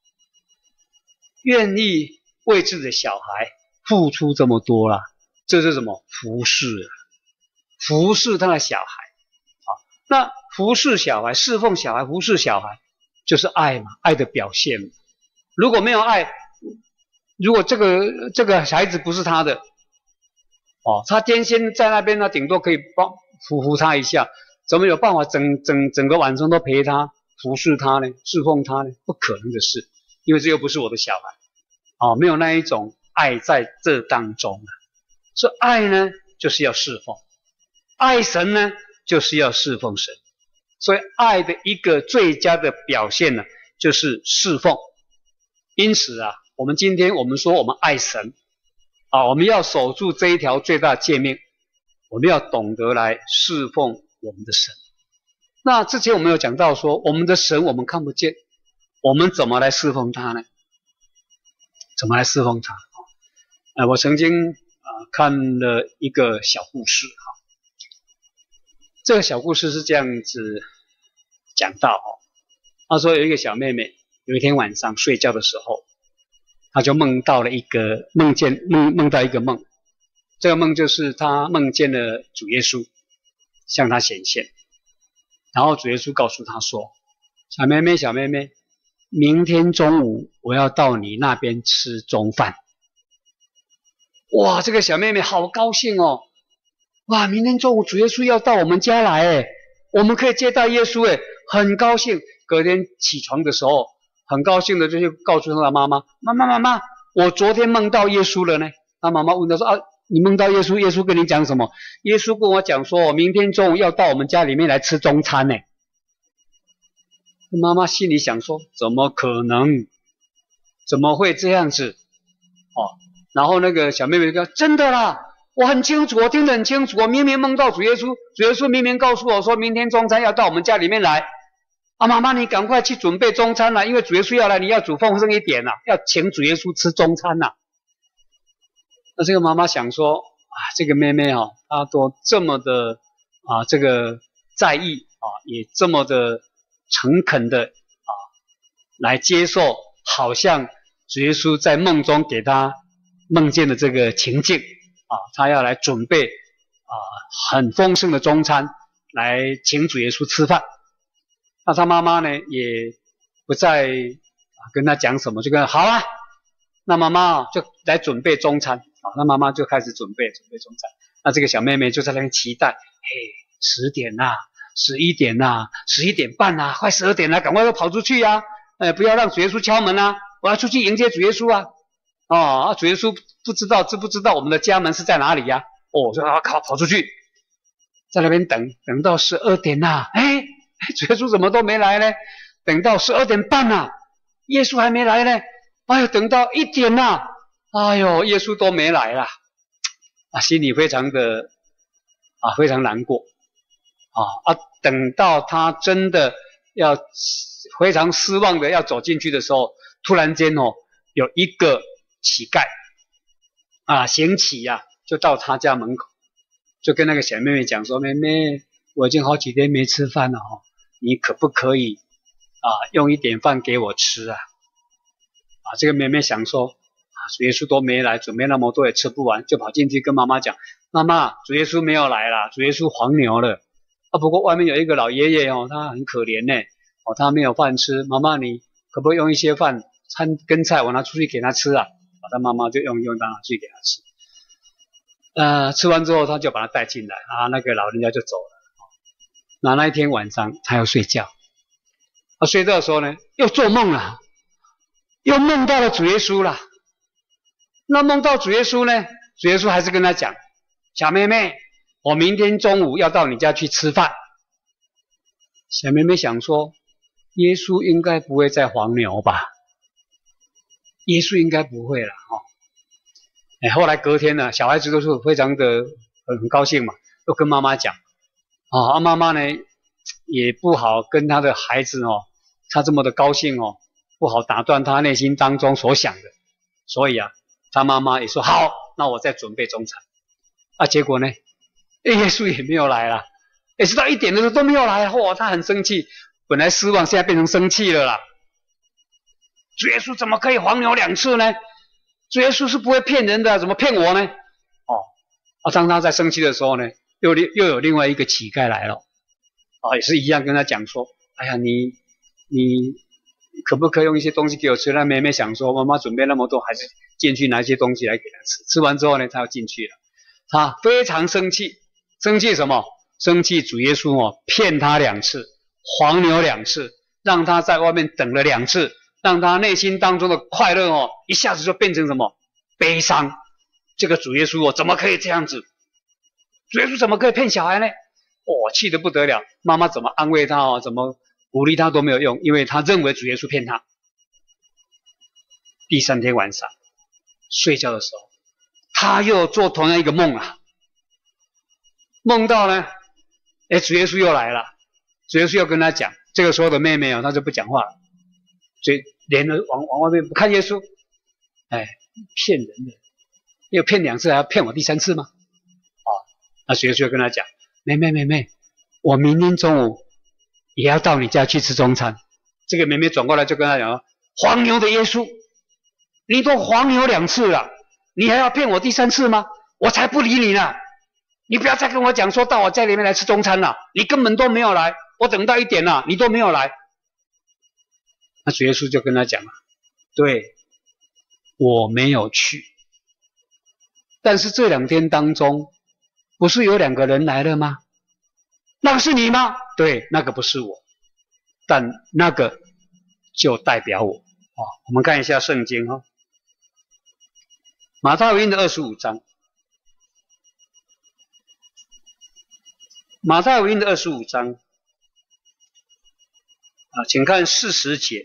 [SPEAKER 1] 愿意为自己的小孩付出这么多啦，这是什么？服侍啊，服侍他的小孩啊。那服侍小孩、侍奉小孩、服侍小孩，就是爱嘛，爱的表现嘛。如果没有爱，如果这个这个孩子不是他的，哦，他天先在那边呢，顶多可以帮扶扶他一下，怎么有办法整整整个晚上都陪他服侍他呢？侍奉他呢？不可能的事，因为这又不是我的小孩，哦，没有那一种爱在这当中了。所以爱呢，就是要侍奉；爱神呢，就是要侍奉神。所以爱的一个最佳的表现呢，就是侍奉。因此啊，我们今天我们说我们爱神啊，我们要守住这一条最大诫命，我们要懂得来侍奉我们的神。那之前我们有讲到说，我们的神我们看不见，我们怎么来侍奉他呢？怎么来侍奉他？呃，我曾经啊、呃、看了一个小故事哈，这个小故事是这样子讲到哈，他说有一个小妹妹，有一天晚上睡觉的时候，她就梦到了一个梦见梦梦到一个梦，这个梦就是她梦见了主耶稣向她显现，然后主耶稣告诉她说：“小妹妹，小妹妹，明天中午我要到你那边吃中饭。”哇，这个小妹妹好高兴哦！哇，明天中午主耶稣要到我们家来诶，我们可以接待耶稣诶，很高兴。隔天起床的时候，很高兴的就去告诉他的妈妈：“妈妈，妈妈，我昨天梦到耶稣了呢。”他妈妈问他说：“啊，你梦到耶稣？耶稣跟你讲什么？”耶稣跟我讲说，我明天中午要到我们家里面来吃中餐呢。妈妈心里想说：“怎么可能？怎么会这样子？”哦，然后那个小妹妹就说：“真的啦，我很清楚，我听得很清楚，我明明梦到主耶稣，主耶稣明明告诉我说明天中餐要到我们家里面来。啊，妈妈，你赶快去准备中餐啦，因为主耶稣要来，你要煮丰盛一点啦，要请主耶稣吃中餐啦。”那这个妈妈想说：“啊，这个妹妹啊，她都这么的啊，这个在意啊，也这么的诚恳的啊，来接受，好像主耶稣在梦中给她梦见的这个情境啊，她要来准备啊很丰盛的中餐来请主耶稣吃饭。”那她妈妈呢，也不再啊跟她讲什么，就跟她好啊，那妈妈就来准备中餐。好，那妈妈就开始准备准备中餐。那这个小妹妹就在那边期待，嘿，十点啦，十一点啦，十一点半啦，快十二点啦，赶快要跑出去呀、啊！哎，不要让主耶稣敲门啊！我要出去迎接主耶稣啊！哦，主耶稣不知道知不知道我们的家门是在哪里呀、啊？哦，就啊靠，跑出去，在那边等等到十二点啦，哎，主耶稣怎么都没来呢？等到十二点半啦，耶稣还没来呢。哎呦，等到一点啦。哎呦，耶稣都没来啦，啊，心里非常的啊，非常难过啊啊！等到他真的要非常失望的要走进去的时候，突然间哦，有一个乞丐啊，行乞呀、啊，就到他家门口，就跟那个小妹妹讲说：“妹妹，我已经好几天没吃饭了哦，你可不可以啊，用一点饭给我吃啊？”啊，这个妹妹想说。主耶稣都没来，准备那么多也吃不完，就跑进去跟妈妈讲：“妈妈，主耶稣没有来啦，主耶稣黄牛了。啊，不过外面有一个老爷爷哦，他很可怜呢，哦，他没有饭吃。妈妈，你可不可以用一些饭餐跟菜，我拿出去给他吃啊？”把他妈妈就用用拿去给他吃。呃，吃完之后，他就把他带进来，啊，那个老人家就走了。那那一天晚上，他要睡觉，他睡觉的时候呢，又做梦了，又梦到了主耶稣了。那梦到主耶稣呢？主耶稣还是跟他讲：“小妹妹，我明天中午要到你家去吃饭。”小妹妹想说：“耶稣应该不会再黄牛吧？耶稣应该不会了哈。”哎，后来隔天呢，小孩子都是非常的很高兴嘛，都跟妈妈讲啊，妈妈呢也不好跟他的孩子哦，他这么的高兴哦，不好打断他内心当中所想的，所以啊。他妈妈也说好，那我再准备中餐。啊，结果呢，耶稣也没有来了，也是到一点的时候都没有来，哇，他很生气，本来失望，现在变成生气了啦。主耶稣怎么可以黄牛两次呢？主耶稣是不会骗人的，怎么骗我呢？哦，啊，当他在生气的时候呢，又又有另外一个乞丐来了，啊，也是一样跟他讲说，哎呀，你你。可不可以用一些东西给我吃？那妹妹想说，妈妈准备那么多，还是进去拿一些东西来给她吃。吃完之后呢，她要进去了，她非常生气，生气什么？ 生气主耶稣哦，骗他两次，黄牛两次，让他在外面等了两次，让他内心当中的快乐哦，一下子就变成什么悲伤。这个主耶稣哦，怎么可以这样子？主耶稣怎么可以骗小孩呢？哦，气得不得了。妈妈怎么安慰他哦，怎么鼓励他都没有用，因为他认为主耶稣骗他。第三天晚上睡觉的时候，他又做同样一个梦啊，梦到呢，哎，主耶稣又来了，主耶稣又跟他讲，这个时候的妹妹哦，她就不讲话了，所以连着往往外面不看耶稣，哎，骗人的，又骗两次，还要骗我第三次吗？哦，那主耶稣就跟他讲，妹妹妹妹，我明天中午也要到你家去吃中餐。这个妹妹转过来就跟他讲，黄牛的耶稣，你都黄牛两次了，你还要骗我第三次吗？我才不理你呢！你不要再跟我讲说到我家里面来吃中餐了，你根本都没有来，我等到一点了，你都没有来。那主耶稣就跟他讲了，对，我没有去，但是这两天当中，不是有两个人来了吗？那个是你吗？对，那个不是我，但那个就代表我。哦，我们看一下圣经哦，马太福音的二十五章，马太福音的二十五章啊，请看四十节。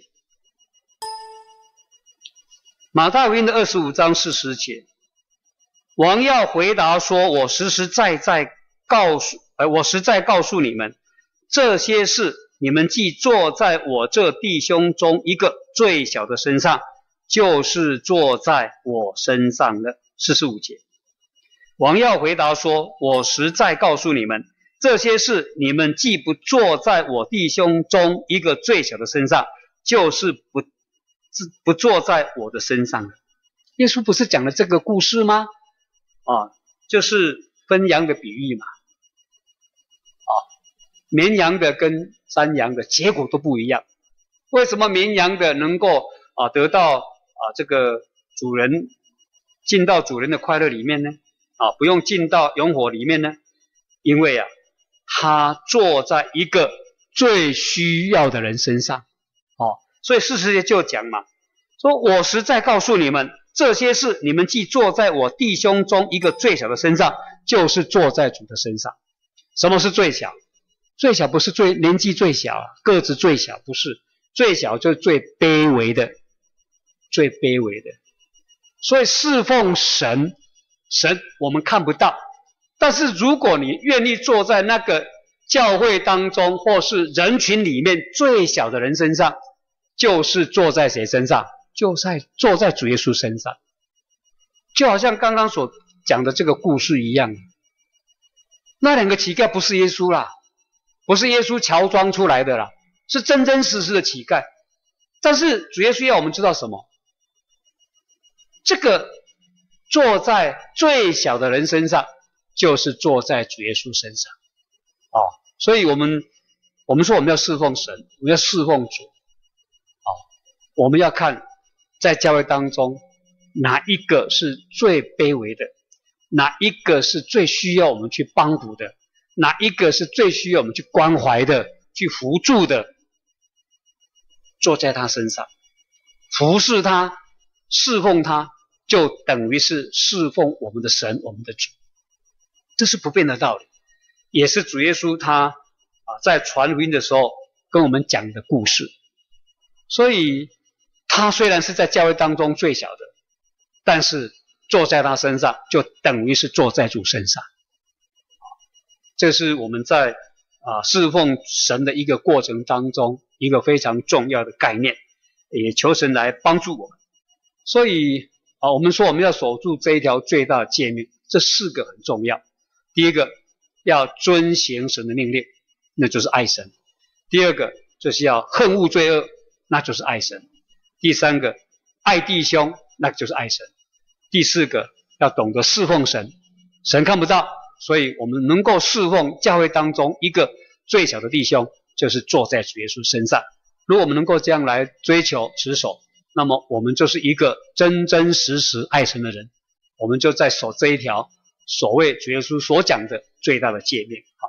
[SPEAKER 1] 马太福音的二十五章四十节，王要回答说：“我实实在在告诉，呃，我实在告诉你们，这些事你们既坐在我这弟兄中一个最小的身上，就是坐在我身上的。”四十五节，王要回答说：“我实在告诉你们，这些事你们既不坐在我弟兄中一个最小的身上，就是不不坐在我的身上了。”耶稣不是讲了这个故事吗？啊，就是分羊的比喻嘛。啊，绵羊的跟山羊的结果都不一样。为什么绵羊的能够啊得到啊这个主人进到主人的快乐里面呢？啊，不用进到永火里面呢？因为啊，他坐在一个最需要的人身上。哦，所以四十节就讲嘛，说我实在告诉你们，这些事你们既坐在我弟兄中一个最小的身上，就是坐在主的身上。什么是最小？最小不是最年纪最小，个子最小，不是，最小就是最卑微的，最卑微的。所以侍奉神，神我们看不到，但是如果你愿意坐在那个教会当中或是人群里面最小的人身上，就是坐在谁身上？就在坐在主耶稣身上。就好像刚刚所讲的这个故事一样，那两个乞丐不是耶稣啦，不是耶稣乔装出来的啦，是真真实实的乞丐。但是主耶稣要我们知道什么？这个坐在最小的人身上，就是坐在主耶稣身上。哦，所以我们我们说我们要侍奉神，我们要侍奉主。哦，我们要看在教会当中哪一个是最卑微的，哪一个是最需要我们去帮扶的，哪一个是最需要我们去关怀的，去扶助的，坐在他身上，服侍他，侍奉他，就等于是侍奉我们的神，我们的主。这是不变的道理，也是主耶稣他啊在传福音的时候跟我们讲的故事。所以他虽然是在教会当中最小的，但是坐在他身上就等于是坐在主身上。这是我们在啊侍奉神的一个过程当中一个非常重要的概念，也求神来帮助我们。所以啊，我们说我们要守住这一条最大的诫命，这四个很重要。第一个，要遵行神的命令，那就是爱神；第二个，就是要恨恶罪恶，那就是爱神；第三个，爱弟兄，那就是爱神；第四个，要懂得侍奉神。神看不到，所以我们能够侍奉教会当中一个最小的弟兄，就是坐在主耶稣身上。如果我们能够这样来追求持守，那么我们就是一个真真实实爱神的人，我们就在守这一条所谓主耶稣所讲的最大的诫命啊。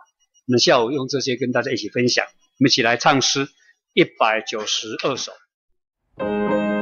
[SPEAKER 1] 我们下午用这些跟大家一起分享，我们一起来唱诗一百九十二首。